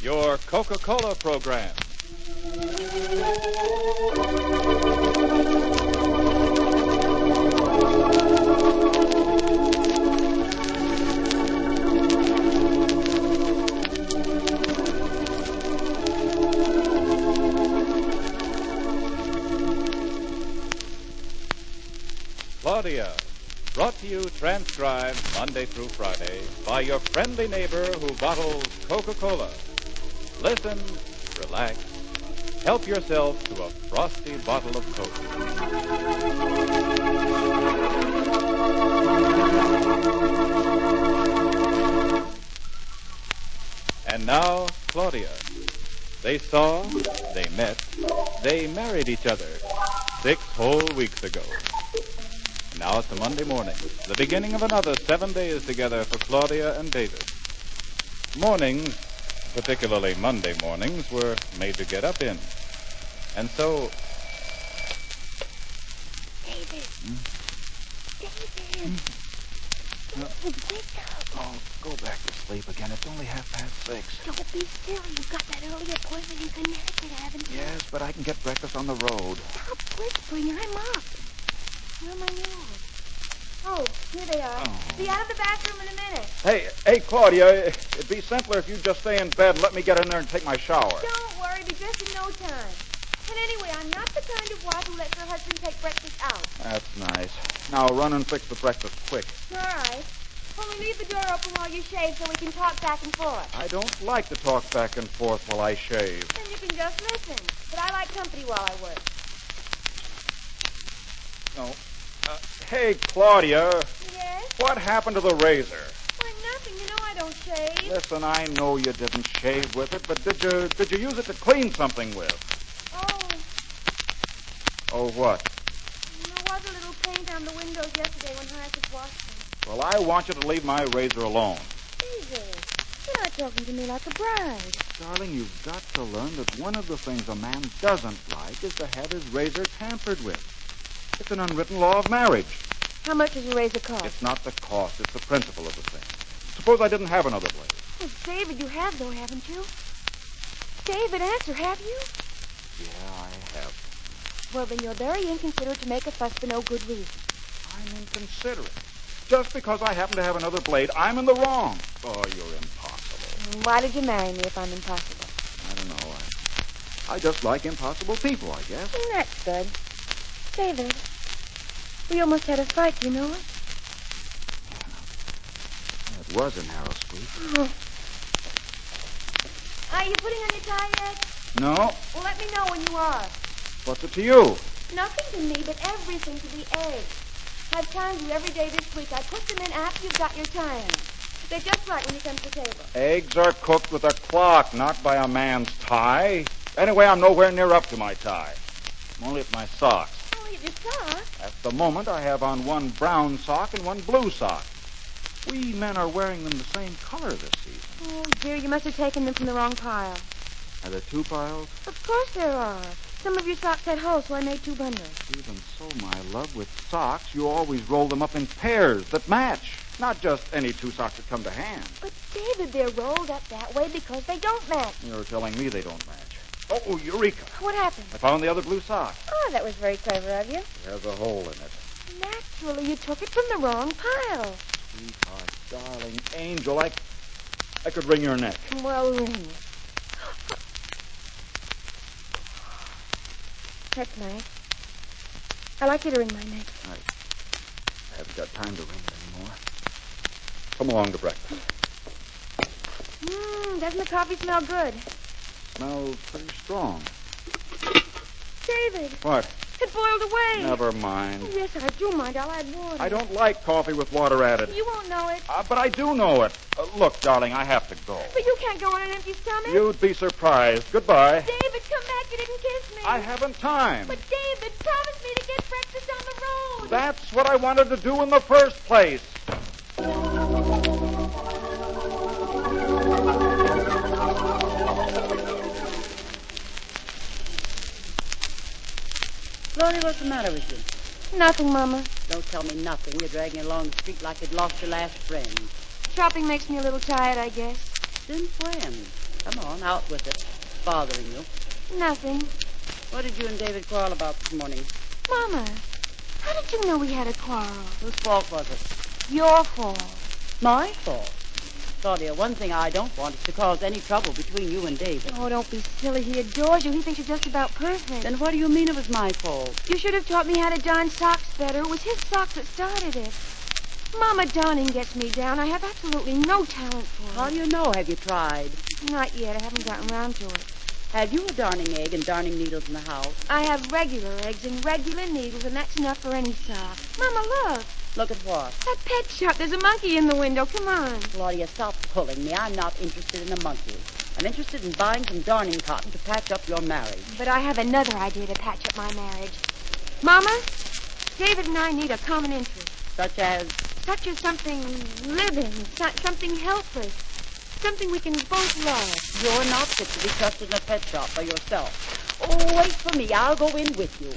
your Coca-Cola program. Claudia, brought to you transcribed Monday through Friday by your friendly neighbor who bottles Coca-Cola. Listen, relax, help yourself to a frosty bottle of Coke. And now, Claudia. They saw, they met, they married each other 6 whole weeks ago. Now it's a Monday morning, the beginning of another 7 days together for Claudia and David. Mornings, particularly Monday mornings, were made to get up in. And so... David. David. Wake up. Oh, go back to sleep again. It's only 6:30. Don't be silly. You've got that early appointment in Connecticut, haven't you? Yes, but I can get breakfast on the road. Stop whispering. I'm up. Where am I now? Oh, here they are. Oh. Be out of the bathroom in a minute. Hey, Claudia, it'd be simpler if you'd just stay in bed and let me get in there and take my shower. Don't worry. Be dressed in no time. And anyway, I'm not the kind of wife who lets her husband take breakfast out. That's nice. Now run and fix the breakfast quick. All right. Only leave the door open while you shave so we can talk back and forth. I don't like to talk back and forth while I shave. Then you can just listen. But I like company while I work. No. Hey, Claudia. Yes? What happened to the razor? Why, nothing. You know I don't shave. Listen, I know you didn't shave with it, but did you use it to clean something with? Oh, what? There was a little paint on the windows yesterday when Horace washed them. Well, I want you to leave my razor alone. David, you're not talking to me like a bride. Darling, you've got to learn that one of the things a man doesn't like is to have his razor tampered with. It's an unwritten law of marriage. How much does a razor cost? It's not the cost, it's the principle of the thing. Suppose I didn't have another blade. Oh, David, you have, though, haven't you? David, answer, have you? Yeah, I have. Well, then you're very inconsiderate to make a fuss for no good reason. I'm inconsiderate. Just because I happen to have another blade, I'm in the wrong. Oh, you're impossible. Why did you marry me if I'm impossible? I don't know. I just like impossible people, I guess. That's good. David, we almost had a fight, you know it? It was in Harrow Street. Oh. Are you putting on your tie yet? No. Well, let me know when you are. What's it to you? Nothing to me, but everything to the eggs. I've timed you every day this week. I put them in after you've got your tie on. They're just right when you come to the table. Eggs are cooked with a clock, not by a man's tie. Anyway, I'm nowhere near up to my tie. I'm only at my socks. Oh, you just saw. At the moment, I have on one brown sock and one blue sock. We men are wearing them the same color this season. Oh, dear, you must have taken them from the wrong pile. Are there 2 piles? Of course there are. Some of your socks had holes, so I made 2 bundles. Even so, my love, with socks, you always roll them up in pairs that match. Not just any 2 socks that come to hand. But, David, they're rolled up that way because they don't match. You're telling me they don't match. Oh, Eureka. What happened? I found the other blue sock. Oh, that was very clever of you. It has a hole in it. Naturally, you took it from the wrong pile. Sweetheart, darling angel, I could wring your neck. Well, ring it. That's nice. I like you to wring my neck. I haven't got time to wring it anymore. Come along to breakfast. Doesn't the coffee smell good? Smells pretty strong. David. What? It boiled away. Never mind. Oh, yes, I do mind. I'll add water. I don't like coffee with water added. You won't know it. But I do know it. Look, darling, I have to go. But you can't go on an empty stomach. You'd be surprised. Goodbye. David, come back. You didn't kiss me. I haven't time. But, David, promise me to get breakfast on the road. That's what I wanted to do in the first place. Claudia, what's the matter with you? Nothing, Mama. Don't tell me nothing. You're dragging along the street like you'd lost your last friend. Shopping makes me a little tired, I guess. Since when? Come on, out with it. It's bothering you. Nothing. What did you and David quarrel about this morning? Mama, how did you know we had a quarrel? Whose fault was it? Your fault. My fault. Claudia, one thing I don't want is to cause any trouble between you and David. Oh, don't be silly. He adores you. He thinks you're just about perfect. Then what do you mean it was my fault? You should have taught me how to darn socks better. It was his socks that started it. Mama, darning gets me down. I have absolutely no talent for it. How do you know? Have you tried? Not yet. I haven't gotten around to it. Have you a darning egg and darning needles in the house? I have regular eggs and regular needles, and that's enough for any sock. Mama, look. Look at what? That pet shop. There's a monkey in the window. Come on. Claudia, stop pulling me. I'm not interested in a monkey. I'm interested in buying some darning cotton to patch up your marriage. But I have another idea to patch up my marriage. Mama, David and I need a common interest. Such as? Such as something living, something helpless, something we can both love. You're not fit to be trusted in a pet shop by yourself. Oh, wait for me. I'll go in with you.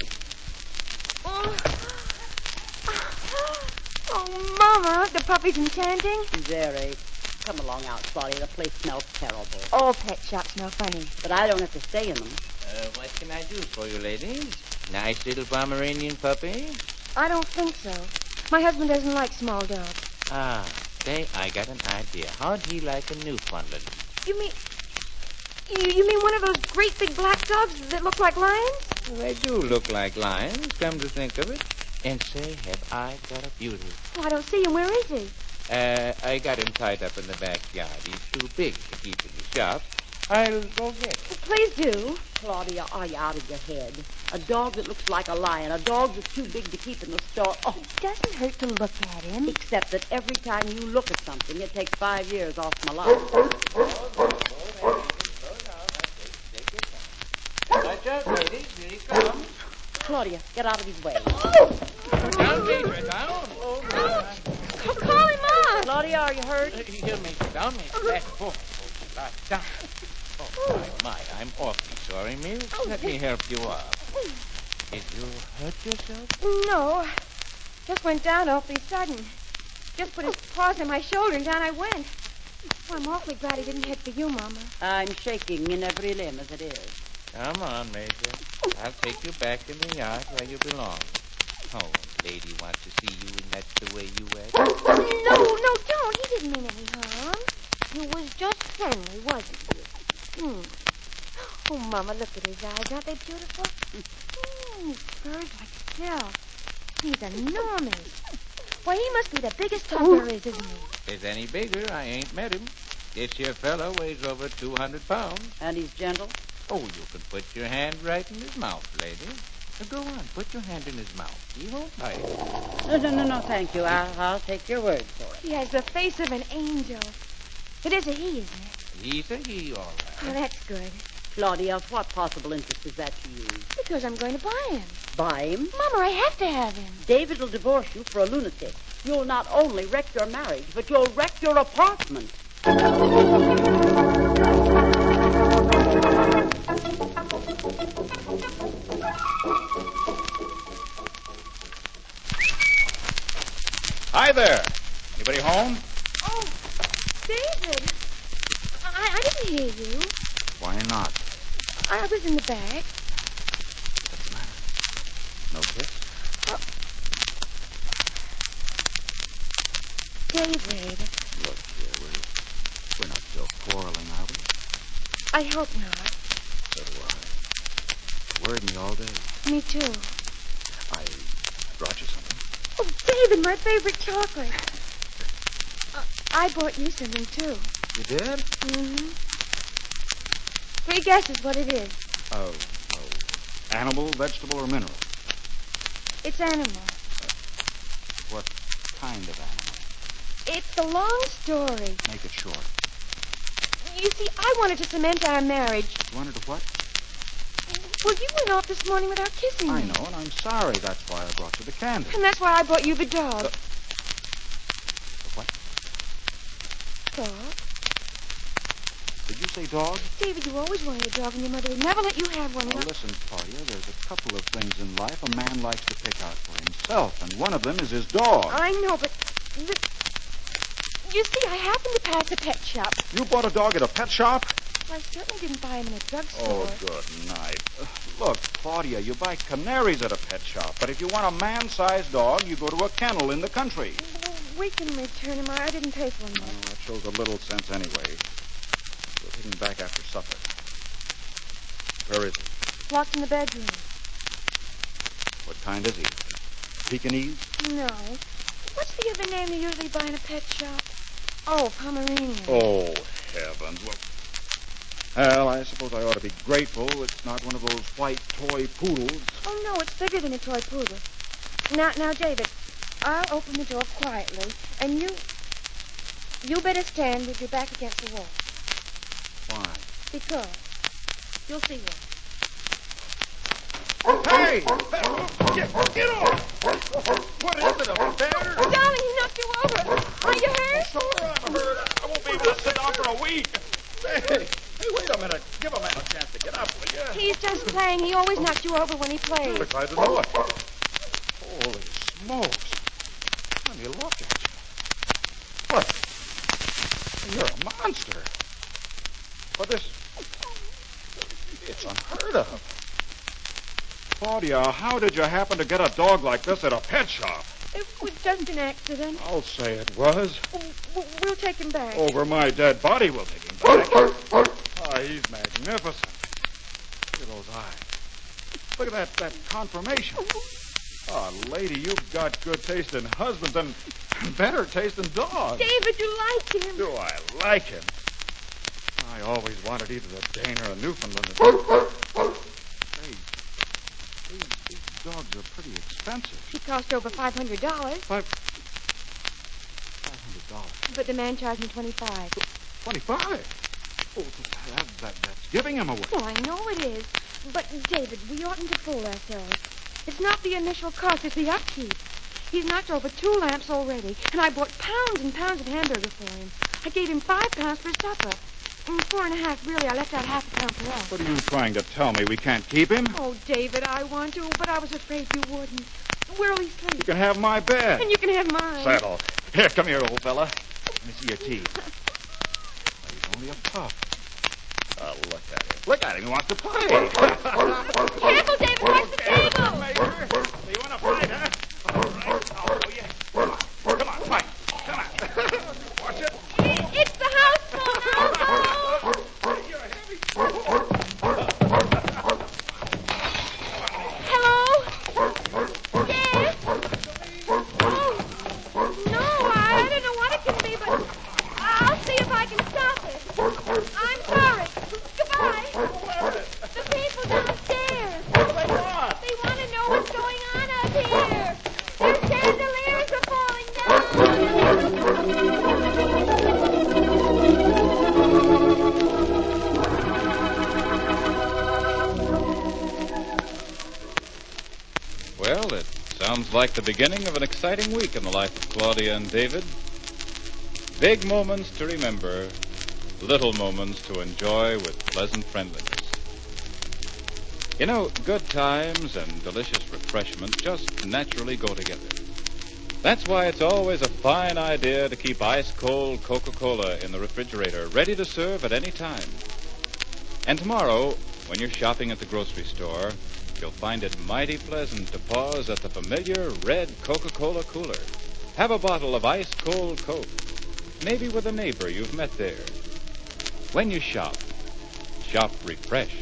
Oh, Mama, aren't the puppies enchanting? Very. Come along out, Claudia. The place smells terrible. All pet shops smell funny. But I don't have to stay in them. What can I do for you, ladies? Nice little Pomeranian puppy? I don't think so. My husband doesn't like small dogs. Ah, say, I got an idea. How'd he like a Newfoundland? You mean one of those great big black dogs that look like lions? Well, they do look like lions, come to think of it. And say, have I got a beauty? Oh, I don't see him. Where is he? I got him tied up in the backyard. He's too big to keep in the shop. I'll go get him. Please do. Claudia, are you out of your head? A dog that looks like a lion, a dog that's too big to keep in the store. Oh, It doesn't hurt to look at him. except that every time you look at something, it takes 5 years off my life. Watch out, ladies. Here he comes. Claudia, get out of his way. Down, Major, down. Oh, my. Call him on. Claudia, are you hurt? Here, Major, down, Major. Back. Oh, down. Oh, my, I'm awfully sorry, Miss. Let me help you up. Did you hurt yourself? No. Just went down awfully sudden. Just put his paws on my shoulder and down I went. Oh, I'm awfully glad he didn't hit for you, Mama. I'm shaking in every limb as it is. Come on, Major. I'll take you back in the yard where you belong. Oh, lady wants to see you, and that's the way you act. No, don't. He didn't mean any harm. He was just friendly, wasn't he? Oh, Mama, look at his eyes. Aren't they beautiful? He's furred like silk. He's enormous. Why, he must be the biggest dog there is, isn't he? If he's any bigger, I ain't met him. This here fellow weighs over 200 pounds. And he's gentle? Oh, you can put your hand right in his mouth, lady. Now, go on, put your hand in his mouth. He won't bite. No, thank you. I'll take your word for it. He has the face of an angel. It is a he, isn't it? He's a he, all Oh, right. that's good. Claudia, what possible interest is that to you? Because I'm going to buy him. Buy him? Mama, I have to have him. David will divorce you for a lunatic. You'll not only wreck your marriage, but you'll wreck your apartment. Hi there. Anybody home? Oh, David. I didn't hear you. Why not? I was in the back. What's the matter? No kiss? David, Look here, we're not still quarreling, are we? I hope not. So do I. Worried me all day. Me too. I brought you something. Oh, David, my favorite chocolate. I bought you something, too. You did? Mm-hmm. 3 guesses what it is. Oh, animal, vegetable, or mineral? It's animal. What kind of animal? It's a long story. Make it short. You see, I wanted to cement our marriage. You wanted to what? Well, you went off this morning without kissing me. I know, and I'm sorry. That's why I brought you the candy. And that's why I bought you the dog. The what? Dog? Did you say dog? David, you always wanted a dog, and your mother would never let you have one. Well, listen, Claudia, there's a couple of things in life a man likes to pick out for himself, and one of them is his dog. I know, but... You see, I happened to pass a pet shop. You bought a dog at a pet shop? Well, I certainly didn't buy him in a drugstore. Oh, good night. Look, Claudia, you buy canaries at a pet shop, but if you want a man-sized dog, you go to a kennel in the country. Well, we can return him. I didn't pay for him. Well, that shows a little sense anyway. We'll take him back after supper. Where is he? Locked in the bedroom. What kind is he? Pekingese? No. What's the other name they usually buy in a pet shop? Oh, Pomeranian. Oh, heavens. Well, I suppose I ought to be grateful it's not one of those white toy poodles. Oh, no, it's bigger than a toy poodle. Now, David, I'll open the door quietly, and you better stand with your back against the wall. Why? Because you'll see why. Hey! Get off! What is it, a bear? Darling, he knocked you over. Are you hurt? Sure, I'm hurt. I won't be able to sit down for a week. Hey, wait a minute. Give a man a chance to get up, will you? He's just playing. He always knocks you over when he plays. I'm glad to know it. Holy smokes. Let me look at you. What? You're a monster. But it's unheard of. Claudia, how did you happen to get a dog like this at a pet shop? It was just an accident. I'll say it was. We'll take him back. Over my dead body, we'll take him back. Oh, he's magnificent. Look at those eyes. Look at that conformation. Oh, lady, you've got good taste in husbands and better taste in dogs. David, you like him. Do I like him? I always wanted either a Dane or a Newfoundland. Hey, these dogs are pretty expensive. He cost over $500. $500. But the man charged me $25. $25? Oh, that's giving him away. Well, I know it is. But, David, we oughtn't to fool ourselves. It's not the initial cost, it's the upkeep. He's knocked over 2 lamps already, and I bought pounds and pounds of hamburger for him. I gave him £5 for supper. 4.5, really. I left out half a pound for us. What are you trying to tell me? We can't keep him? Oh, David, I want to, but I was afraid you wouldn't. Where'll he sleep? You can have my bed. And you can have mine. Settle. Here, come here, old fella. Let me see your teeth. He's only a pup. Look at him. Look at him. He wants to play. Careful, David. Watch the table. Major. You want to fight, huh? All right. I'll show you. Come on, fight. Come on. Watch it. It's the house phone, Aldo. You're heavy. Hello? Yes? Oh, no, I don't know what it can be, but I'll see if I can stop it. I'm sorry. Goodbye. The people downstairs. What do they want? They want to know what's going on up here. Their chandeliers are falling down. Well, it sounds like the beginning of an exciting week in the life of Claudia and David. Big moments to remember, little moments to enjoy with pleasant friendliness. You know, good times and delicious refreshment just naturally go together. That's why it's always a fine idea to keep ice-cold Coca-Cola in the refrigerator, ready to serve at any time. And tomorrow, when you're shopping at the grocery store, you'll find it mighty pleasant to pause at the familiar red Coca-Cola cooler. Have a bottle of ice-cold Coke, maybe with a neighbor you've met there. When you shop refreshed.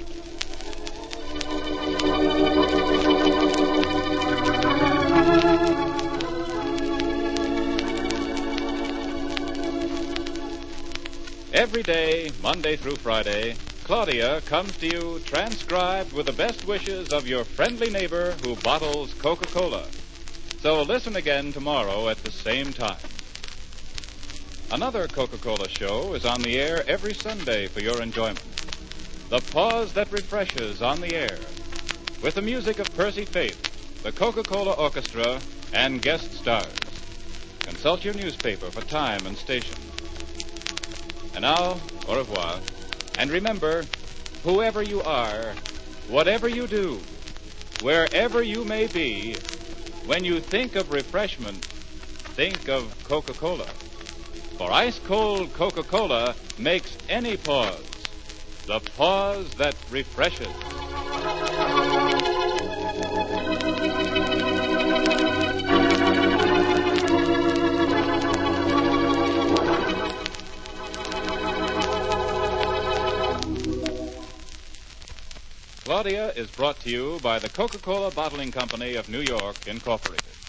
Every day, Monday through Friday, Claudia comes to you transcribed with the best wishes of your friendly neighbor who bottles Coca-Cola. So listen again tomorrow at the same time. Another Coca-Cola show is on the air every Sunday for your enjoyment. The Pause That Refreshes on the air, with the music of Percy Faith, the Coca-Cola Orchestra, and guest stars. Consult your newspaper for time and station. And now, au revoir. And remember, whoever you are, whatever you do, wherever you may be, when you think of refreshment, think of Coca-Cola. For ice-cold Coca-Cola makes any pause The pause that refreshes. Claudia is brought to you by the Coca-Cola Bottling Company of New York, Incorporated.